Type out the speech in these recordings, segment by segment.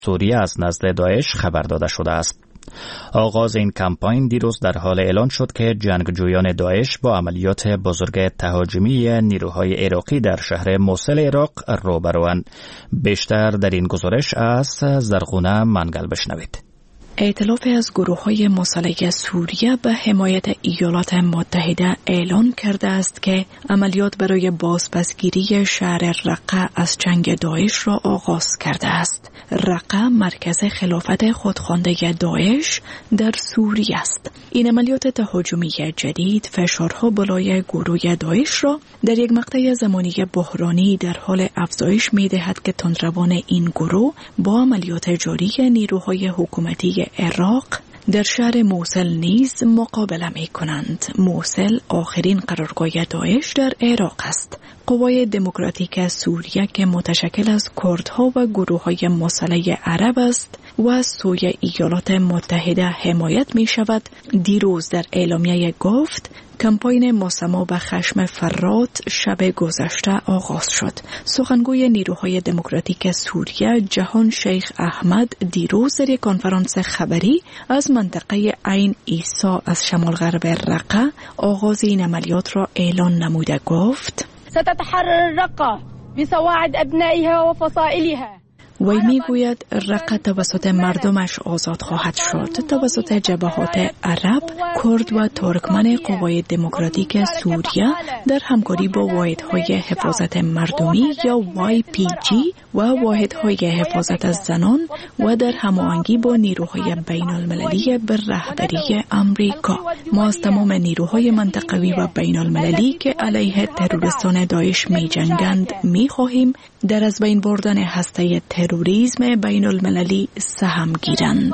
سوریه از نزد داعش خبر داده شده است. آغاز این کمپاین دیروز در حال اعلان شد که جنگجویان داعش با عملیات بزرگ تهاجمی نیروهای عراقی در شهر موصل عراق روبروند. بیشتر در این گزارش از زرغونه منگل بشنوید. ائتلاف از گروه‌های مسلح سوریه به حمایت ایالات متحده اعلان کرده است که عملیات برای بازپسگیری شهر رقه از جنگ داعش را آغاز کرده است. رقه مرکز خلافت خودخوانده داعش در سوریه است. این عملیات تهاجمی جدید فشارها بالای گروه داعش را در یک مقطع زمانی بحرانی در حال افزایش می‌دهد که تندروان این گروه با عملیات جاری نیروهای حکومتی عراق در شهر موصل نیز مقابله می کنند. موصل آخرین قرارگاه داعش در عراق است. قوای دموکراتیک سوریه که متشکل از کردها و گروه‌های مسلح عرب است و از سوی ایالات متحده حمایت می شود، دیروز در اعلامیه گفت کمپاین مسمى به خشم فرات شب گذشته آغاز شد. سخنگوی نیروهای دموکراتیک سوریه جهان شیخ احمد دیروز در یک کنفرانس خبری از منطقه عین عیسی از شمال غرب رقه آغاز این عملیات را اعلان نموده گفت ستتحرر رقه بسواعد ابنائها و فصائلها. وی میگوید رقه توسط مردمش آزاد خواهد شد. توسط جبهات عرب، کرد و ترکمن قوای دموکراتیک سوریه در همکاری با واحدهای حفاظت مردمی یا YPG و واحدهای حفاظت از زنان و در هماهنگی با نیروهای بین المللی به رهبری امریکا. ما از تمام نیروهای منطقوی و بین المللی که علیه تروریستان داعش می جنگند می خواهیم در از بین بردن هسته تروریسم بین المللی سهم گیرند.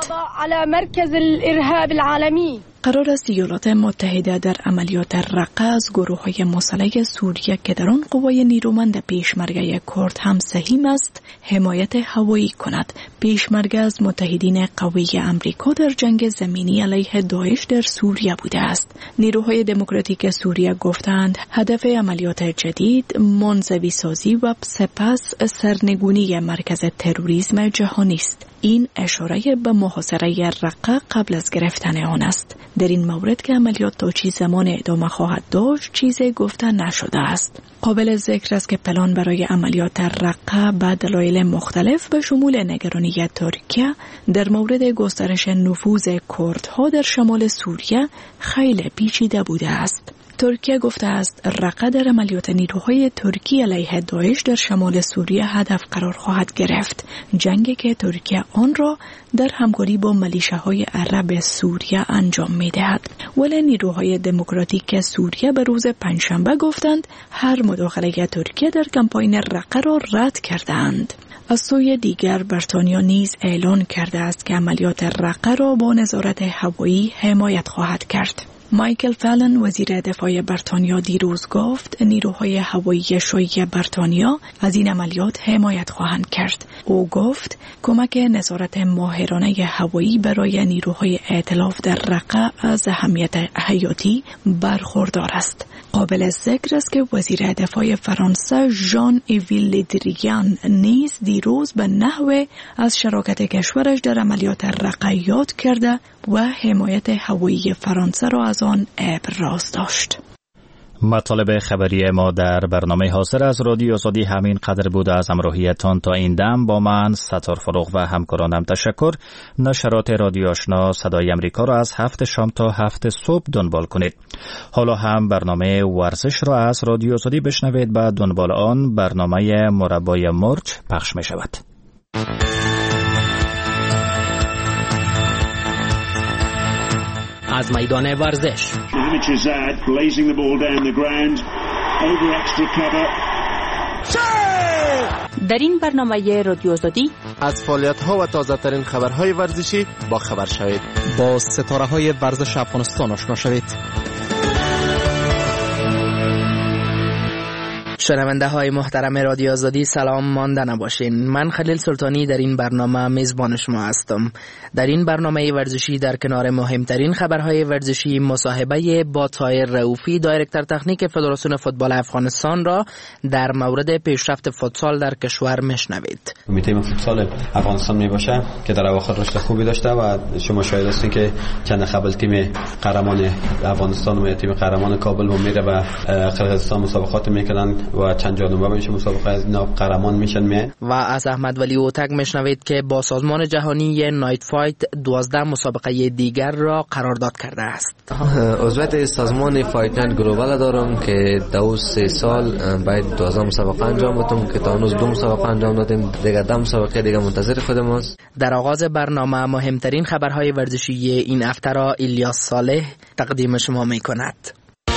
قرار است ایالات متحده در عملیات رقه از گروه‌های مسلح سوریه که در آن قوای نیرومند پیشمرگه کرد هم سهیم است حمایت هوایی کند. پیشمرگه از متحدین قوی امریکا در جنگ زمینی علیه داعش در سوریه بوده است. نیروهای دموکراتیک سوریه گفتند هدف عملیات جدید منزوی سازی و سپس سرنگونی مرکز تروریسم جهانی است. این اشاره به محاصره رقه قبل از گرفتن آن است. در این مورد که عملیات تا چه زمان ادامه خواهد داشت چیزی گفته نشده است. قابل ذکر است که پلان برای عملیات رقه به دلایل مختلف به شمول نگرانی ترکیه در مورد گسترش نفوذ کردها در شمال سوریه خیلی پیچیده بوده است. ترکیه گفته است رقه در عملیات نیروهای ترکی علیه داعش در شمال سوریه هدف قرار خواهد گرفت. جنگی که ترکیه آن را در همکاری با ملیشه‌های عرب سوریه انجام می‌دهد. ولی نیروهای دموکراتیک سوریه به روز پنجشنبه گفتند هر مداخله ترکیه در کمپاین رقه را رد کردند. از سوی دیگر بریتانیا نیز اعلان کرده است که عملیات رقه را با نظارت هوایی حمایت خواهد کرد. مایکل فالن وزیر دفاع بریتانیا دیروز گفت نیروهای هوایی شیوع بریتانیا از این عملیات حمایت خواهند کرد. او گفت کمک نظارت ماهرانه هوایی برای نیروهای ائتلاف در رقه از اهمیت حیاتی برخوردار است. قابل ذکر است که وزیر دفاع فرانسه ژان ایویل له دریان نیز دیروز به نحو از شراکت کشورش در عملیات رقه یاد کرده و حمایت هوایی فرانسه را از آن ابراز داشت. مطالب خبری ما در برنامه حاضر از رادیو آزادی همین قدر بوده. از همراهیتان تا این دم با من ستار فروغ و همکارانم تشکر. نشرات رادیو آشنا صدای امریکا را از 7 شام تا 7 صبح دنبال کنید. حالا هم برنامه ورزش را از رادیو آزادی بشنوید. بعد دنبال آن برنامه مربای مرچ پخش می شود. از میدان ورزش در این برنامه رادیو آزادی از فعالیت‌ها و تازه‌ترین خبرهای ورزشی با خبر شوید. با ستاره‌های ورزش افغانستان آشنا شوید. شنونده های محترم رادیو آزادی سلام، مانده نباشین. من خلیل سلطانی در این برنامه میزبان شما هستم. در این برنامه ورزشی در کنار مهمترین خبرهای ورزشی مصاحبه با طاهر رؤوفی دایرکتور تکنیک فدراسیون فوتبال افغانستان را در مورد پیشرفت فوتسال در کشور میشنوید. تیم فوتسال افغانستان میباشه که در اواخر رشد خوبی داشته و شما شاهد هستین که چند قبل تیم قهرمان افغانستان و تیم قهرمان کابل و میره به قرقیزستان مسابقات میکنن و چند جانبه میشه مسابقه از اینا قهرمان میشن. و از احمد ولی اوتک میشنوید که با سازمان جهانی نایت فایت 12 مسابقه دیگر را قرارداد کرده است. عضویت سازمان فایت نایت گلوبال دارم که 2-3 سال باید 12 مسابقه انجام بدم که تا هنوز 2 مسابقه انجام دادیم، دیگه 10 مسابقه دیگه منتظر خودم است. در آغاز برنامه مهمترین خبرهای ورزشی این هفته را الیاس صالح تقدیم شما میکند.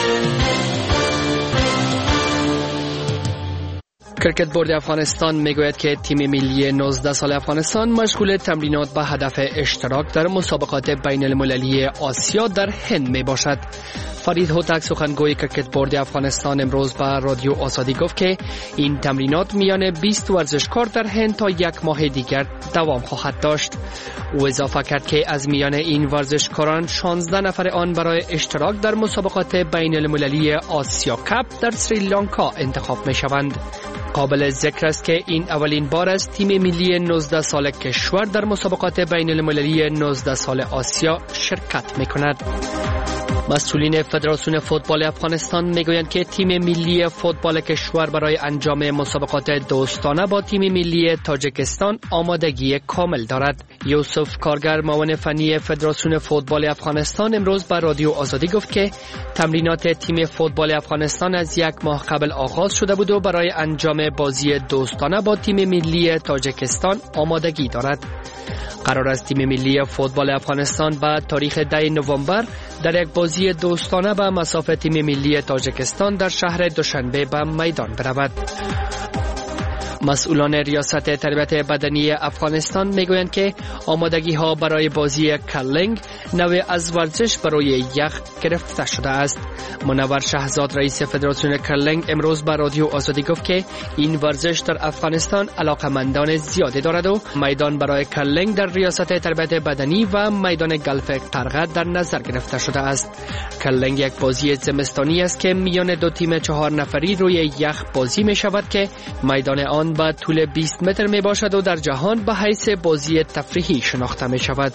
کرکت بورد افغانستان میگوید که تیم ملی 19 سال افغانستان مشغول تمرینات به هدف اشتراک در مسابقات بین المللی آسیا در هند می باشد. فرید هوتک سخنگوی کرکت بورد افغانستان امروز به رادیو آزادی گفت که این تمرینات میان 20 ورزشکار در هند تا 1 ماه دیگر دوام خواهد داشت. او اضافه کرد که از میان این ورزشکاران 16 نفر آن برای اشتراک در مسابقات بین المللی آسیا کپ در سریلانکا انتخاب می شوند. قابل ذکر است که این اولین بار است تیم ملی 19 سال کشور در مسابقات بین المللی 19 سال آسیا شرکت می کند. مسئولین فدراسیون فوتبال افغانستان میگویند که تیم ملی فوتبال کشور برای انجام مسابقات دوستانه با تیم ملی تاجیکستان آمادگی کامل دارد. یوسف کارگر معاون فنی فدراسیون فوتبال افغانستان امروز به رادیو آزادی گفت که تمرینات تیم فوتبال افغانستان از 1 ماه قبل آغاز شده بود و برای انجام بازی دوستانه با تیم ملی تاجیکستان آمادگی دارد. قرار است تیم ملی فوتبال افغانستان به تاریخ 10 نوامبر در یک بازی دوستانه به مصاف تیم ملی تاجیکستان در شهر دوشنبه به میدان برود. مسئولان ریاست تربیت بدنی افغانستان میگویند که آمادگی ها برای بازی کرلینگ نوع از ورزش برای یخ گرفته شده است. منور شهزاد رئیس فدراسیون کرلینگ امروز به رادیو آزادی گفت که این ورزش در افغانستان علاقمندان زیادی دارد و میدان برای کرلینگ در ریاست تربیت بدنی و میدان گلف قرغه در نظر گرفته شده است. کرلینگ یک بازی زمستانی است که میان 2 تیم 4 نفری روی یخ بازی می شود که میدان آن با طول 20 متر می باشد و در جهان به حیث بازی تفریحی شناخته می شود.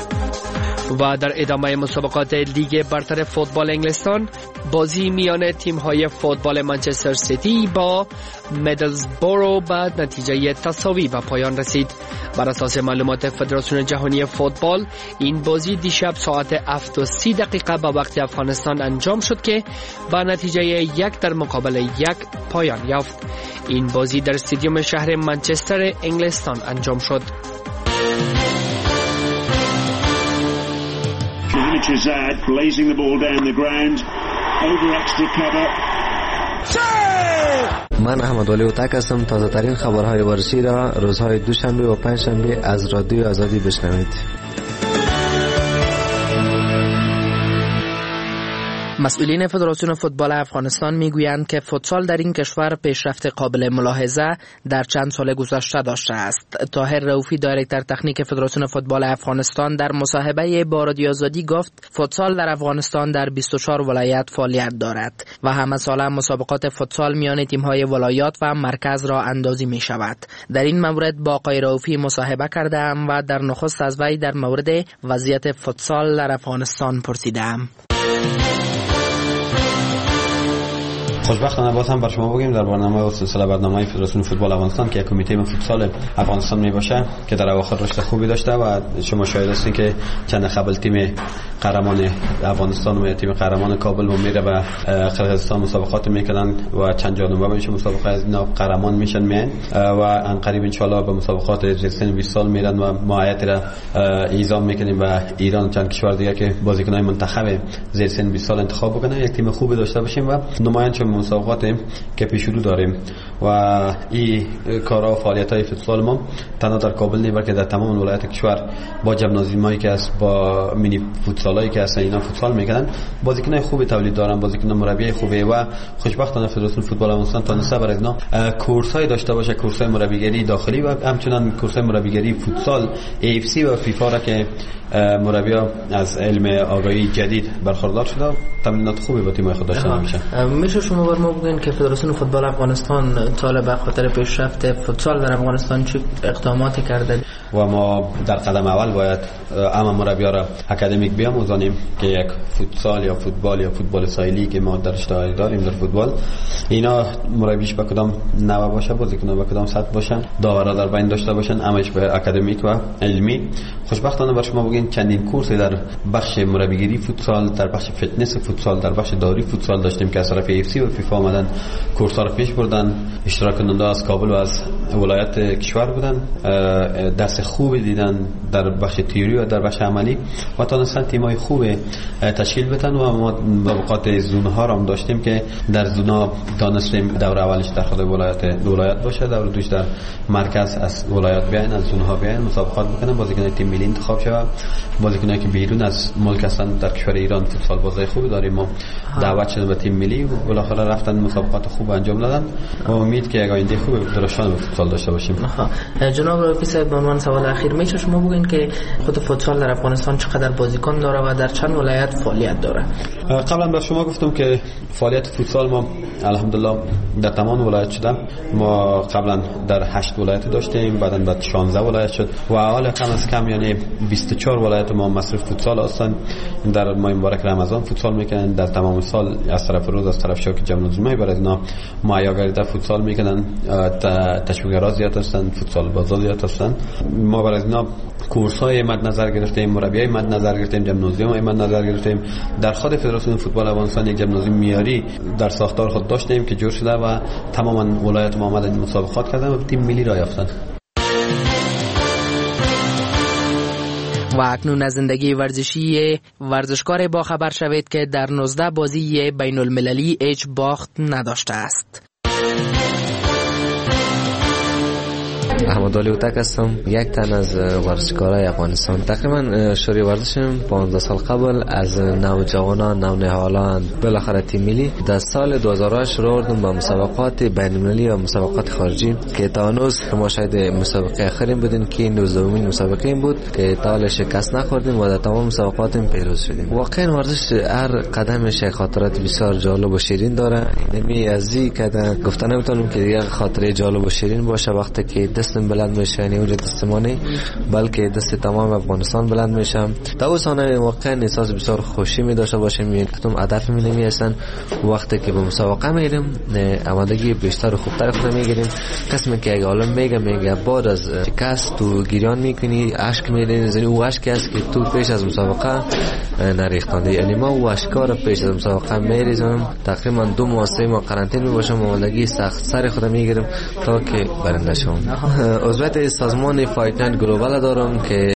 و در ادامه مسابقات لیگ برتر فوتبال انگلستان بازی میان تیم‌های فوتبال منچستر سیتی با میدلزبرو به نتیجه تساوی به پایان رسید. بر اساس معلومات فدراسیون جهانی فوتبال این بازی دیشب ساعت 7:30 به وقت افغانستان انجام شد که با نتیجه 1 در مقابل 1 پایان یافت. این بازی در استادیوم شهر منچستر انگلستان انجام شد. Chazad blazing the ball down the ground over extra cover. من احمد ولی اوتک هستم. تازه ترین خبرهای ورزشی را روزهای دوشنبه و پنجشنبه از رادیو آزادی بشنوید. مسئولین فدراسیون فوتبال افغانستان میگویند که فوتسال در این کشور پیشرفت قابل ملاحظه در چند سال گذشته داشته است. طاهر رؤوفی دایرکتور تکنیک فدراسیون فوتبال افغانستان در مصاحبه با رادیو آزادی گفت فوتسال در افغانستان در 24 ولایت فعالیت دارد و همه ساله مسابقات فوتسال میان تیم‌های ولایات و مرکز را اندازی می شود. در این مورد با آقای رؤوفی مصاحبه کردم و در نخست از وی در مورد وضعیت فوتسال در افغانستان پرسیدم. خوشبختانه باز هم بر شما بگیم در برنامه و سلسله برنامه‌های فدراسیون فوتبال افغانستان که یک کمیته فوتسال افغانستان میباشه که در اواخر رشد خوبی داشته و شما شاهد هستین که چند قبل تیم قهرمان افغانستان و تیم قهرمان کابل و میره به قرقیزستان مسابقات میکنن و چند جانبه میشه مسابقه از اینا قهرمان میشن میان و ان قریب ان شاء الله به مسابقات زیر سن 20 سال میرن و ماهیت را اعزام میکنیم و ایران چند کشور دیگه که بازیکنای منتخب زیر سن 20 سال انتخاب بکنه یک تیم خوبی داشته باشیم و نمایان مسابقات که پیش رو داریم و این کارا و فعالیت‌های فوتسال ما تنها در کابل نیست بلکه در تمام ولایت کشور با جمنازیومایی که است، با مینی فوتسالایی که هستن، اینا فوتسال میکنن، بازیکنای خوبی تولید دارن، بازیکن مربی خوبی و خوشبختانه فدراسیون فوتبال افغانستان تونسته برای اینا کورسای داشته باشه، کورسای مربیگری داخلی و همچنین کورسای مربیگری فوتسال AFC و فیفا را که مربی‌ها از علم آگاهی جدید برخوردار شده، تمرینات خوبی با تیم‌های خود داشته میشه. میشه شما بر ما بگین که فدراسیون فوتبال افغانستان تا به خاطر پیشرفت فوتسال در افغانستان چه اقداماتی کرده و ما در قدم اول باید اما مربی‌ها را اکادمیک بیاموزانیم که یک فوتسال یا فوتبال یا فوتبال ساحلی که ما درش داریم در فوتبال، اینا مربیش به کدام نوع باشه، بازیکن‌ها به کدام سطح باشن، داورا در بین داشته باشن، همش به اکادمیک و علمی. خوشبختانه بر شما بگین چندین کورس در بخش مربیگری فوتسال، در بخش فتنس فوتسال، در بخش داوری فوتسال داشتیم که از طرف AFC و فیفا آمدن کورس‌ها رو پیش بردن. اشتراک کننده از کابل و از ولایت کشور بودن، دست خوبی دیدن در بخش تئوری و در بخش عملی و تونستن تیم‌های خوب تشکیل بدن و ما مسابقات زون‌ها رو هم داشتیم که در زون‌ها دانستیم دور اولش در خود ولایت باشه، دور دوش در مرکز از ولایت بیاین، از زون‌ها بیاین مسابقات بکنن، بازیکن‌های تیم ملی انتخاب شود، بازیکنایی که بیرون از ملک هستن. در کشور ایران فوتسال بازی خوبی داریم، ما دعوت شدیم به تیم ملی و بالاخره رفتن مسابقات خوب انجام دادن و امید که یک آینده خوب درشان فوتسال داشته باشیم. جناب رفیع صاحب، به عنوان سوال اخیر میشه شما بگین که خود فوتسال در افغانستان چقدر بازیکن داره و در چند ولایت فعالیت داره؟ قبلا به شما گفتم که فعالیت فوتسال ما الحمدلله در تمام ولایت شده. ما قبلا در 8 ولایت داشتیم، بعداً 16 ولایت شد و حالا کم از کم یعنی 24 ولایت ما مصرف فوتسال هستن. در ماه مبارک رمضان فوتسال میکنن، در تمام سال از طرف روز از طرف شوک جمنازیومای برای اینا مایاگریده فوتسال میکنن، تشویق‌گرا زیاد هستن، فوتسال بازار زیاد هستن. ما برای اینا کورس‌های مد نظر گرفتیم، مربیای مد نظر گرفتیم، جمنازیومای مد نظر گرفتیم. در خود فدراسیون فوتبال افغانستان یک جمنازیوم معیاری در ساختار خود داشتیم که جور شده و تماما ولایت ما آمدن مسابقات کردن و تیم ملی را یافتن. و اکنون از زندگی ورزشی ورزشکار با خبر شوید که در 19 بازی بین المللی هیچ باخت نداشته است. احمد علی اوتک هستم، یک تن از ورزشکارای افغانستان. تقریبا شروع ورزشم 15 سال قبل از نوجوانان، نونهالان، بالاخره تیم ملی در سال 2008 شروع کردم با مسابقات بین المللی و مسابقات خارجی که تا هنوز ما شاید مسابقه آخرین بودیم که 19مین مسابقه این بود که تا حالا شکست نخوردیم و در تمام مسابقات پیروز شدیم. واقعا ورزش هر قدمش خاطرات بسیار جالب و شیرین داره. نمی ازی کده گفتن نمیتونم که دیگه خاطره جالب و شیرین باشه وقتی که دست بلند میشه، نه اونجا دستمانی بلکه دست تمام افغانستان بلند میشه. دوستانه واقعا احساس بسیار خوشی می داشته باشیم. یکتون هدف می نمیسن وقتی که به مسابقه میریم آمادگی بیشتر و خوبتر خود میگیریم. قسمی که اگه عالم میگه بعد از شکست تو گریان میکنی، اشک میرین، زنی او اشکی است که تو پیش از مسابقه نریختنده. یعنی ما او اشکا رو پیش از مسابقه میریزم. تقریبا 2 ماه 3 ماه قرنطینه میباشم، آمادگی سخت سر خود میگیرم تا که برنده شوم. عضویت سازمان فایت نایت گلوبال دارم که